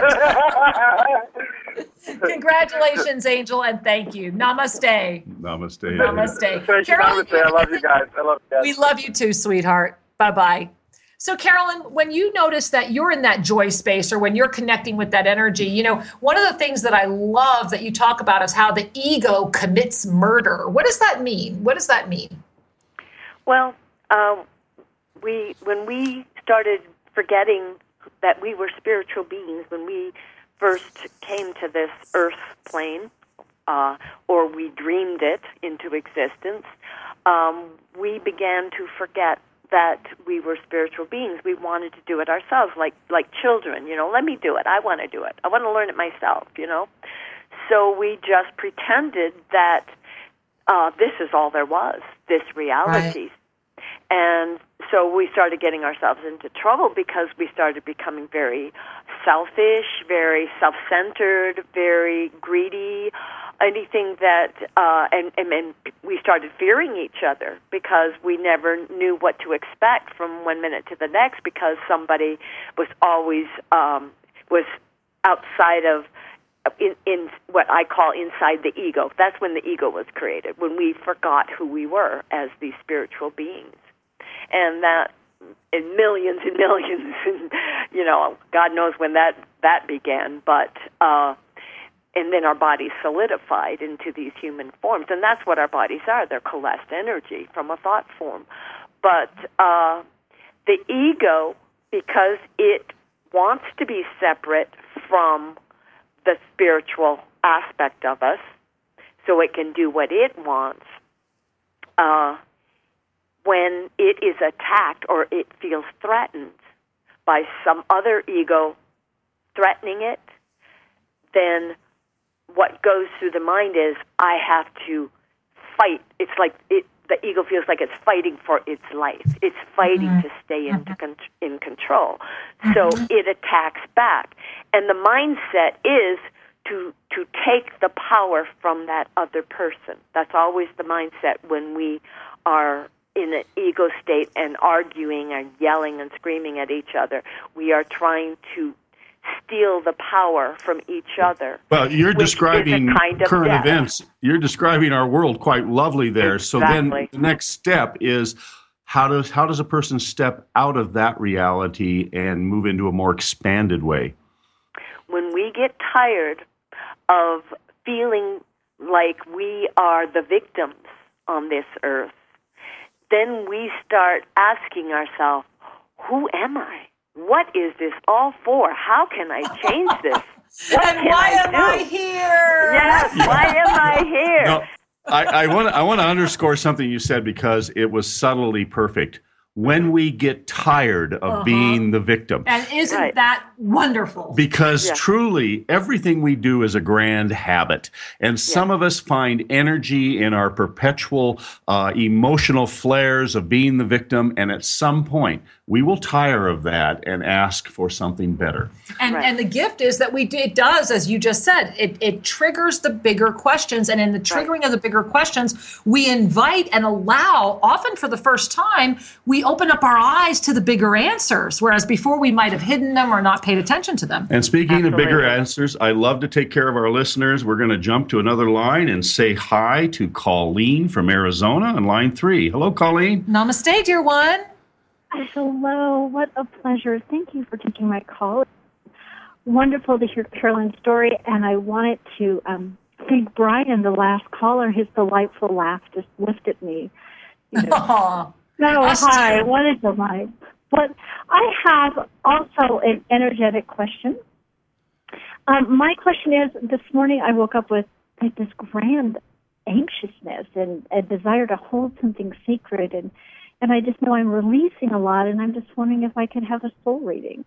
it. Congratulations, Angel, and thank you. Namaste. Namaste. Namaste. Thank Carolyn, you, Namaste. I love you guys. I love you guys. We love you too, sweetheart. Bye-bye. So, Carolyn, when you notice that you're in that joy space, or when you're connecting with that energy, you know, one of the things that I love that you talk about is how the ego commits murder. What does that mean? What does that mean? Well, uh, we when we started forgetting that we were spiritual beings, when we first came to this earth plane, uh, or we dreamed it into existence, um, we began to forget that we were spiritual beings. We wanted to do it ourselves, like like children. You know, let me do it. I want to do it. I want to learn it myself. You know, so we just pretended that uh, this is all there was. This reality. Right. And so we started getting ourselves into trouble because we started becoming very selfish, very self-centered, very greedy, anything that, uh, and, and, and we started fearing each other because we never knew what to expect from one minute to the next, because somebody was always, um, was outside of, In, in what I call inside the ego. That's when the ego was created, when we forgot who we were as these spiritual beings. And that, in millions and millions, and, you know, God knows when that, that began, but, uh, and then our bodies solidified into these human forms. And that's what our bodies are. They're coalesced energy from a thought form. But uh, the ego, because it wants to be separate from the spiritual aspect of us, so it can do what it wants, uh, when it is attacked or it feels threatened by some other ego threatening it, then what goes through the mind is, I have to fight. It's like it, the ego feels like it's fighting for its life. It's fighting mm-hmm. to stay in, con- in control. Mm-hmm. So it attacks back. And the mindset is to to take the power from that other person. That's always the mindset when we are in an ego state and arguing and yelling and screaming at each other. We are trying to steal the power from each other. Well, you're which is a describing kind of current death. events. You're describing our world quite lovely there. So then Exactly. the next step is how does how does a person step out of that reality and move into a more expanded way? When we get tired of feeling like we are the victims on this earth, then we start asking ourselves, who am I? What is this all for? How can I change this? What And can why I am do? I here? Yes, why am I here? No, I, I want I want to underscore something you said because it was subtly perfect. When we get tired of Uh-huh. being the victim. And isn't Right. that wonderful? Because Yeah. truly, everything we do is a grand habit. And some of us find energy in our perpetual uh, emotional flares of being the victim. And at some point, we will tire of that and ask for something better. And Right. and the gift is that we do, it does, as you just said, it, it triggers the bigger questions. And in the triggering of the bigger questions, we invite and allow, often for the first time, we open up our eyes to the bigger answers, whereas before we might have hidden them or not paid attention to them. And speaking of bigger Absolutely. answers, I love to take care of our listeners. We're going to jump to another line and say hi to Colleen from Arizona on line three. Hello, Colleen. Namaste, dear one. Hello, what a pleasure. Thank you for taking my call. Wonderful to hear Carolyn's story, and I wanted to um, thank Brian, the last caller. His delightful laugh just lifted me. You know. Aw. No, Us hi, too. what a delight. But I have also an energetic question. Um, my question is, this morning I woke up with like this grand anxiousness and a desire to hold something secret, and And I just know I'm releasing a lot, and I'm just wondering if I could have a soul reading.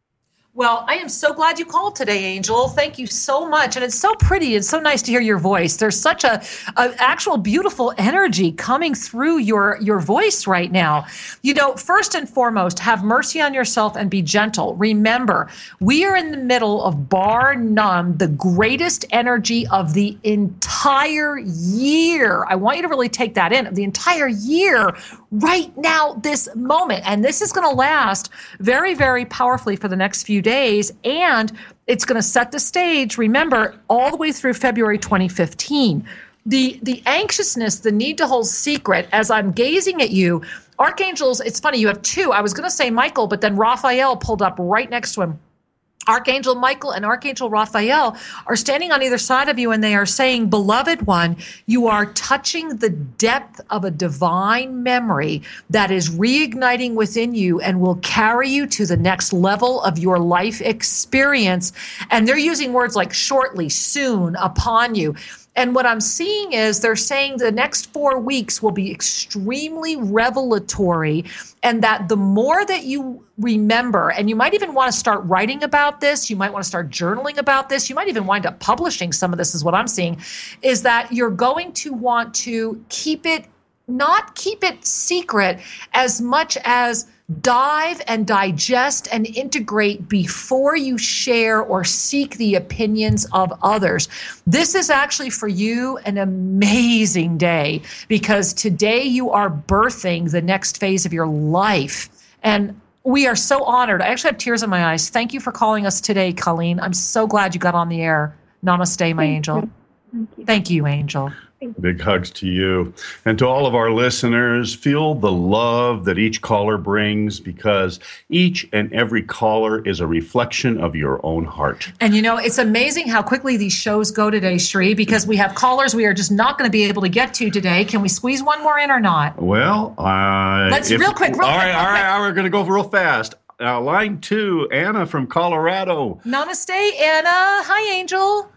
Well, I am so glad you called today, Angel. Thank you so much. And it's so pretty. It's so nice to hear your voice. There's such a, a actual beautiful energy coming through your, your voice right now. You know, first and foremost, have mercy on yourself and be gentle. Remember, we are in the middle of, bar none, the greatest energy of the entire year. I want you to really take that in. The entire year right now, this moment. And this is going to last very, very powerfully for the next few days. And it's going to set the stage, remember, all the way through February twenty fifteen. The, the anxiousness, the need to hold secret, as I'm gazing at you, archangels, it's funny, you have two. I was going to say Michael, but then Raphael pulled up right next to him. Archangel Michael and Archangel Raphael are standing on either side of you, and they are saying, beloved one, you are touching the depth of a divine memory that is reigniting within you and will carry you to the next level of your life experience. And they're using words like shortly, soon, upon you. And what I'm seeing is they're saying the next four weeks will be extremely revelatory, and that the more that you remember, and you might even want to start writing about this, you might want to start journaling about this, you might even wind up publishing some of this, is what I'm seeing, is that you're going to want to keep it, not keep it secret as much as dive and digest and integrate before you share or seek the opinions of others. This is actually for you an amazing day, because today you are birthing the next phase of your life. And we are so honored. I actually have tears in my eyes. Thank you for calling us today, Colleen. I'm so glad you got on the air. Namaste, my Thank angel. you. Thank you. Thank you, Angel. Big hugs to you. And to all of our listeners, feel the love that each caller brings, because each and every caller is a reflection of your own heart. And you know, it's amazing how quickly these shows go today, Sri, because we have callers we are just not going to be able to get to today. Can we squeeze one more in or not? Well, uh, Let's if- real quick, real all quick, right, real all right, quick. all right, we're going to go real fast. Uh, line two, Anna from Colorado. Namaste, Anna. Hi, Angel.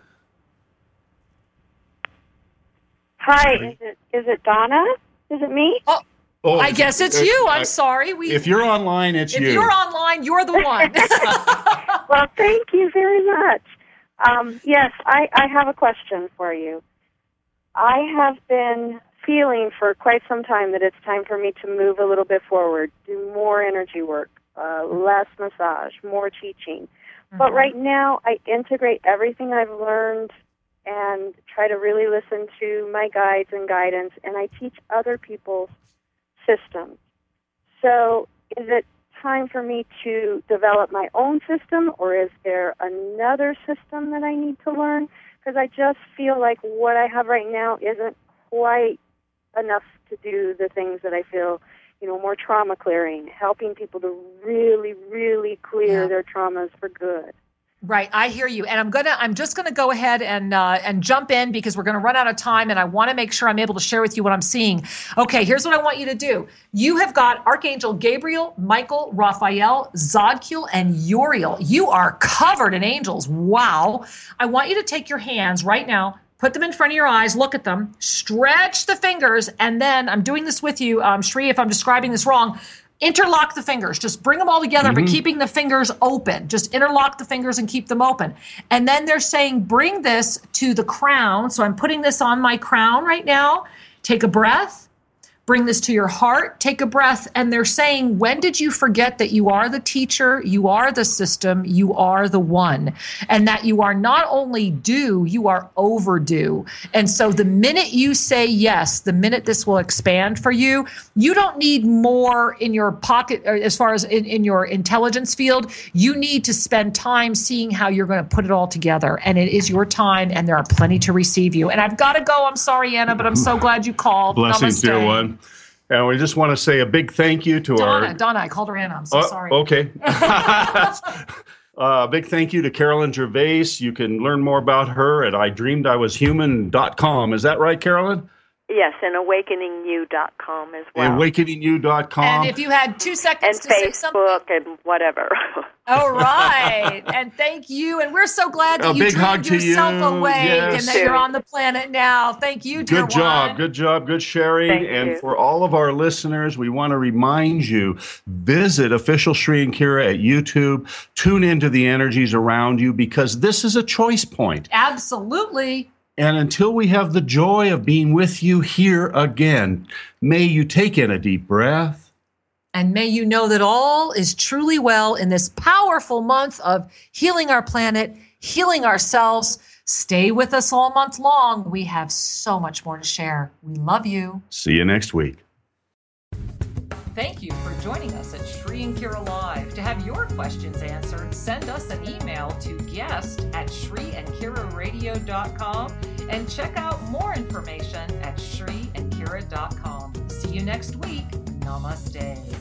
Hi, is it is it Donna? Is it me? Oh, Oh, I guess it's uh, you. I'm uh, sorry. We, If you're online, it's if you. you're online, you're the one. Well, thank you very much. Um, yes, I, I have a question for you. I have been feeling for quite some time that it's time for me to move a little bit forward, do more energy work, uh, less massage, more teaching, Mm-hmm. But right now, I integrate everything I've learned and try to really listen to my guides and guidance, and I teach other people's systems. So is it time for me to develop my own system, or is there another system that I need to learn? Because I just feel like what I have right now isn't quite enough to do the things that I feel, you know, more trauma clearing, helping people to really, really clear Yeah. their traumas for good. Right, I hear you, and I'm gonna. I'm just gonna go ahead and uh, and jump in because we're gonna run out of time, and I want to make sure I'm able to share with you what I'm seeing. Okay, here's what I want you to do. You have got Archangel Gabriel, Michael, Raphael, Zadkiel, and Uriel. You are covered in angels. Wow! I want you to take your hands right now. Put them in front of your eyes, look at them, stretch the fingers, and then I'm doing this with you, um, Shri, if I'm describing this wrong. Interlock the fingers. Just bring them all together, mm-hmm. but keeping the fingers open. Just interlock the fingers and keep them open. And then they're saying, bring this to the crown. So I'm putting this on my crown right now. Take a breath. Bring this to your heart. Take a breath. And they're saying, when did you forget that you are the teacher, you are the system, you are the one, and that you are not only due, you are overdue. And so the minute you say yes, the minute this will expand for you, you don't need more in your pocket as far as in, in your intelligence field. You need to spend time seeing how you're going to put it all together. And it is your time, and there are plenty to receive you. And I've got to go. I'm sorry, Anna, but I'm so glad you called. Blessings, Namaste. dear one. And we just want to say a big thank you to Donna, our... Donna, I called her Anna. I'm so oh, sorry. Okay. A uh, big thank you to Carolyn Gervais. You can learn more about her at I dreamed I was human dot com. Is that right, Carolyn? Yes, and awakening you dot com as well. awakening you dot com. And if you had two seconds and to say something. Facebook and whatever. All right. And thank you. And we're so glad that A you big hug dreamed to yourself you. awake Yes. and that you're on the planet now. Thank you, dear Good job. one. Good job. Good sharing. Thank and you. for all of our listeners, we want to remind you, visit Official Shri and Kira at YouTube. Tune into the energies around you, because this is a choice point. Absolutely. And until we have the joy of being with you here again, may you take in a deep breath. And may you know that all is truly well in this powerful month of healing our planet, healing ourselves. Stay with us all month long. We have so much more to share. We love you. See you next week. Thank you for joining us at Shri and Kira Live. To have your questions answered, send us an email to guest at shri and kira radio dot com and check out more information at shri and kira dot com. See you next week. Namaste.